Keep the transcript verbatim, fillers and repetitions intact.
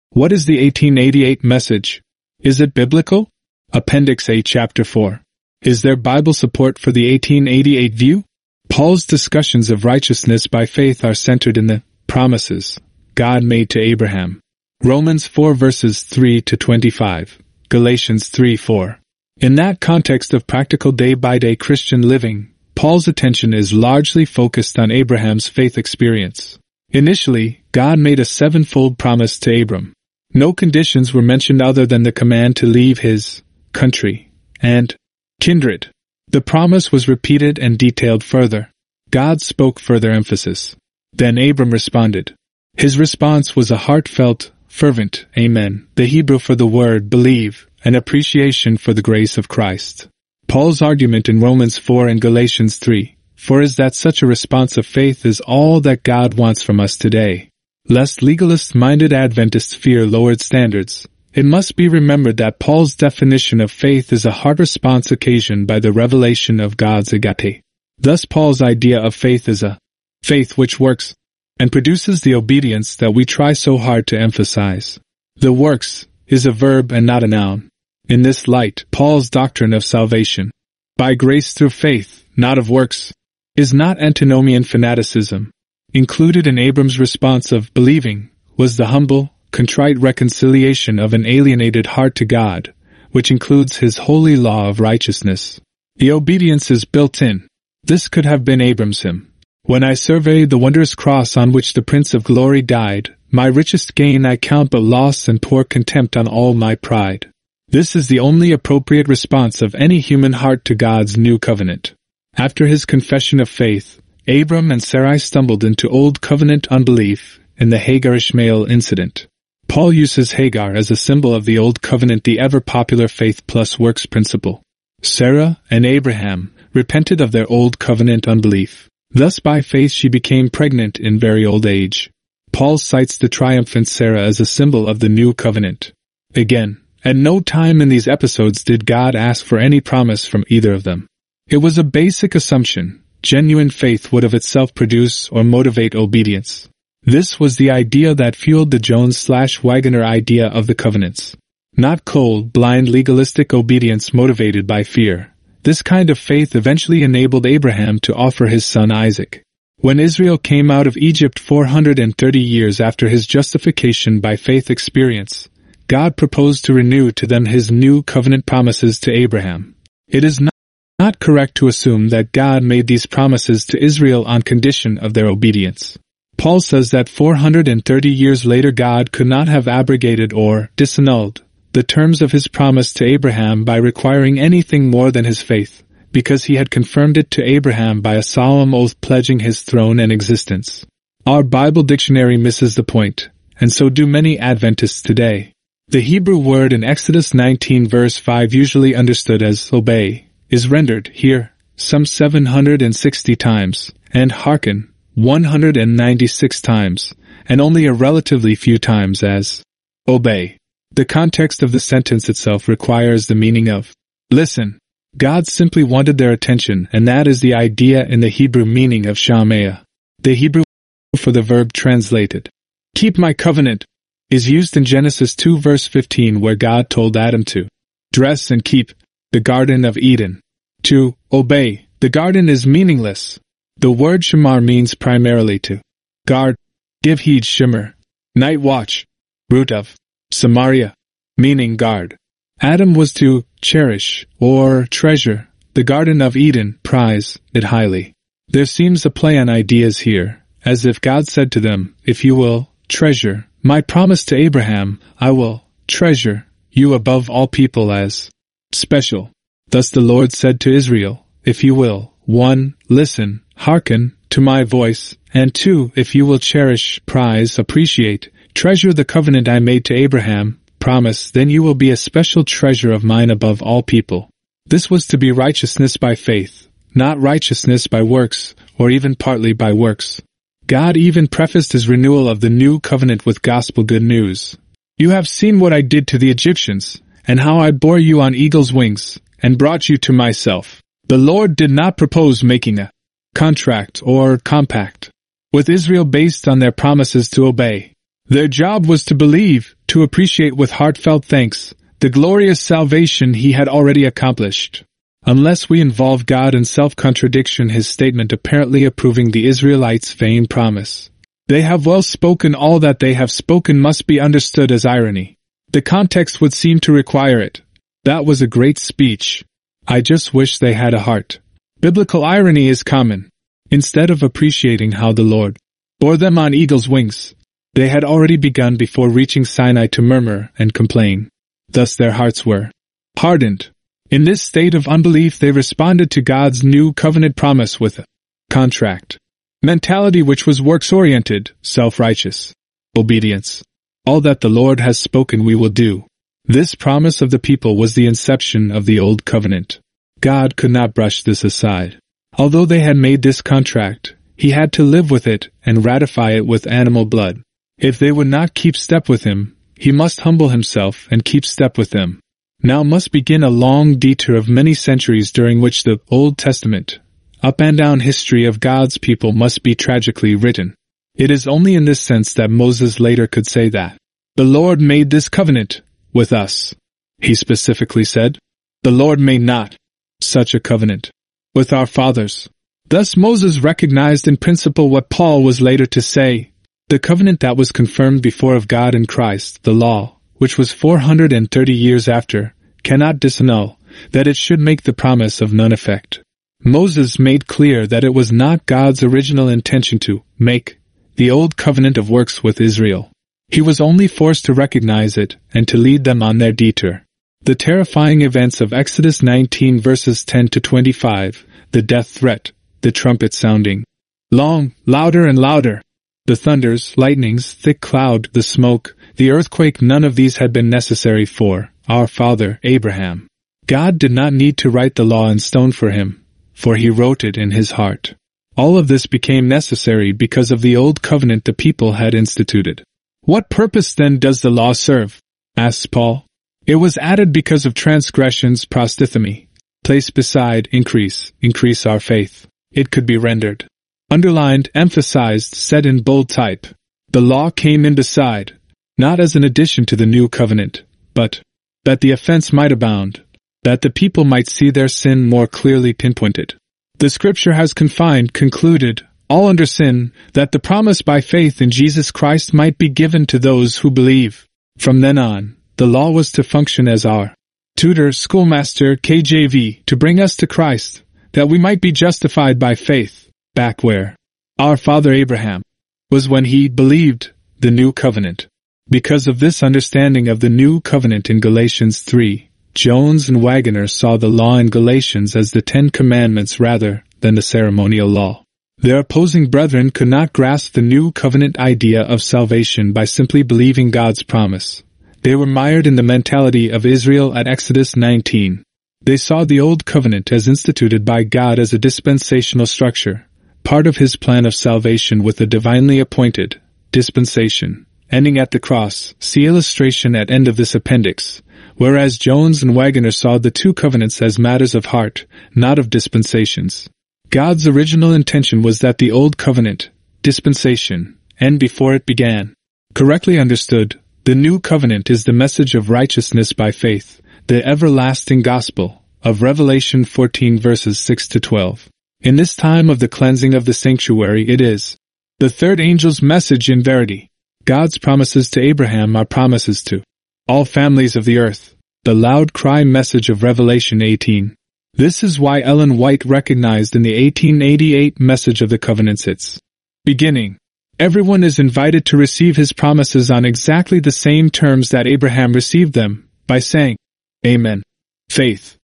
What is the eighteen eighty-eight message? Is it biblical? Appendix A, Chapter four. Is there Bible support for the eighteen eighty-eight view? Paul's discussions of righteousness by faith are centered in the promises God made to Abraham. Romans four verses three to twenty-five, Galatians three four. In that context of practical day-by-day Christian living, Paul's attention is largely focused on Abraham's faith experience. Initially, God made a sevenfold promise to Abram. No conditions were mentioned other than the command to leave his country and kindred. The promise was repeated and detailed further. God spoke further emphasis. Then Abram responded. His response was a heartfelt, fervent amen, the Hebrew for the word believe, an appreciation for the grace of Christ. Paul's argument in Romans four and Galatians three, for is that such a response of faith is all that God wants from us today. Lest legalist-minded Adventists fear lowered standards, it must be remembered that Paul's definition of faith is a heart response occasioned by the revelation of God's agape. Thus Paul's idea of faith is a faith which works and produces the obedience that we try so hard to emphasize. The works is a verb and not a noun. In this light, Paul's doctrine of salvation, by grace through faith, not of works, is not antinomian fanaticism. Included in Abram's response of believing was the humble, contrite reconciliation of an alienated heart to God, which includes his holy law of righteousness. The obedience is built in. This could have been Abram's hymn. When I survey the wondrous cross on which the Prince of Glory died, my richest gain I count but loss and pour contempt on all my pride. This is the only appropriate response of any human heart to God's new covenant. After his confession of faith, Abram and Sarai stumbled into Old Covenant unbelief in the Hagar-Ishmael incident. Paul uses Hagar as a symbol of the Old Covenant, the ever-popular faith plus works principle. Sarah and Abraham repented of their Old Covenant unbelief. Thus by faith she became pregnant in very old age. Paul cites the triumphant Sarah as a symbol of the New Covenant. Again, at no time in these episodes did God ask for any promise from either of them. It was a basic assumption. Genuine faith would of itself produce or motivate obedience. This was the idea that fueled the Jones-slash-Waggoner idea of the covenants. Not cold, blind legalistic obedience motivated by fear. This kind of faith eventually enabled Abraham to offer his son Isaac. When Israel came out of Egypt four hundred thirty years after his justification by faith experience, God proposed to renew to them his new covenant promises to Abraham. It is not, not correct to assume that God made these promises to Israel on condition of their obedience. Paul says that four hundred thirty years later God could not have abrogated or disannulled the terms of his promise to Abraham by requiring anything more than his faith, because he had confirmed it to Abraham by a solemn oath pledging his throne and existence. Our Bible dictionary misses the point, and so do many Adventists today. The Hebrew word in Exodus nineteen verse five, usually understood as obey, is rendered here some seven hundred sixty times, and hearken one hundred ninety-six times, and only a relatively few times as obey. The context of the sentence itself requires the meaning of listen. God simply wanted their attention, and that is the idea in the Hebrew meaning of Shameah. The Hebrew for the verb translated, keep my covenant, is used in Genesis two verse fifteen, where God told Adam to dress and keep the Garden of Eden. To obey the garden is meaningless. The word shamar means primarily to guard, give heed, shimmer, night watch, root of Samaria, meaning guard. Adam was to cherish or treasure the Garden of Eden, prize it highly. There seems a play on ideas here, as if God said to them, if you will treasure my promise to Abraham, I will treasure you above all people as special. Thus the Lord said to Israel, if you will, one, listen, hearken to my voice, and two, if you will cherish, prize, appreciate, treasure the covenant I made to Abraham, promise, then you will be a special treasure of mine above all people. This was to be righteousness by faith, not righteousness by works, or even partly by works. God even prefaced his renewal of the new covenant with gospel good news. You have seen what I did to the Egyptians, and how I bore you on eagle's wings, and brought you to myself. The Lord did not propose making a contract or compact with Israel based on their promises to obey. Their job was to believe, to appreciate with heartfelt thanks, the glorious salvation he had already accomplished. Unless we involve God in self-contradiction, his statement apparently approving the Israelites' vain promise. They have well spoken, all that they have spoken must be understood as irony. The context would seem to require it. That was a great speech. I just wish they had a heart. Biblical irony is common. Instead of appreciating how the Lord bore them on eagle's wings, they had already begun before reaching Sinai to murmur and complain. Thus their hearts were hardened. In this state of unbelief they responded to God's new covenant promise with a contract mentality, which was works-oriented, self-righteous obedience. All that the Lord has spoken we will do. This promise of the people was the inception of the Old Covenant. God could not brush this aside. Although they had made this contract, he had to live with it and ratify it with animal blood. If they would not keep step with him, he must humble himself and keep step with them. Now must begin a long detour of many centuries during which the Old Testament, up and down history of God's people must be tragically written. It is only in this sense that Moses later could say that the Lord made this covenant with us. He specifically said, the Lord made not such a covenant with our fathers. Thus Moses recognized in principle what Paul was later to say, the covenant that was confirmed before of God in Christ, the law, which was four hundred thirty years after, cannot disannul, that it should make the promise of none effect. Moses made clear that it was not God's original intention to make the old covenant of works with Israel. He was only forced to recognize it and to lead them on their detour. The terrifying events of Exodus nineteen verses ten to twenty-five, the death threat, the trumpet sounding long, louder and louder, the thunders, lightnings, thick cloud, the smoke, the earthquake, none of these had been necessary for our father Abraham. God did not need to write the law in stone for him, for he wrote it in his heart. All of this became necessary because of the old covenant the people had instituted. What purpose then does the law serve? Asks Paul. It was added because of transgressions, prostithemy. Place beside increase, increase our faith. It could be rendered, underlined, emphasized, said in bold type. The law came in beside, not as an addition to the new covenant, but that the offense might abound, that the people might see their sin more clearly pinpointed. The scripture has confined, concluded, all under sin, that the promise by faith in Jesus Christ might be given to those who believe. From then on, the law was to function as our tutor, schoolmaster, K J V, to bring us to Christ, that we might be justified by faith, back where our father Abraham was when he believed the new covenant. Because of this understanding of the new covenant in Galatians three, Jones and Waggoner saw the law in Galatians as the Ten Commandments rather than the ceremonial law. Their opposing brethren could not grasp the new covenant idea of salvation by simply believing God's promise. They were mired in the mentality of Israel at Exodus nineteen. They saw the old covenant as instituted by God as a dispensational structure, part of his plan of salvation with a divinely appointed dispensation, ending at the cross. See illustration at end of this appendix. Whereas Jones and Waggoner saw the two covenants as matters of heart, not of dispensations. God's original intention was that the old covenant, dispensation, end before it began. Correctly understood, the new covenant is the message of righteousness by faith, the everlasting gospel, of Revelation fourteen verses six to twelve. In this time of the cleansing of the sanctuary it is the third angel's message in verity. God's promises to Abraham are promises to all families of the earth, the loud cry message of Revelation eighteen. This is why Ellen White recognized in the eighteen eighty-eight message of the covenants its beginning. Everyone is invited to receive his promises on exactly the same terms that Abraham received them, by saying, Amen. Faith.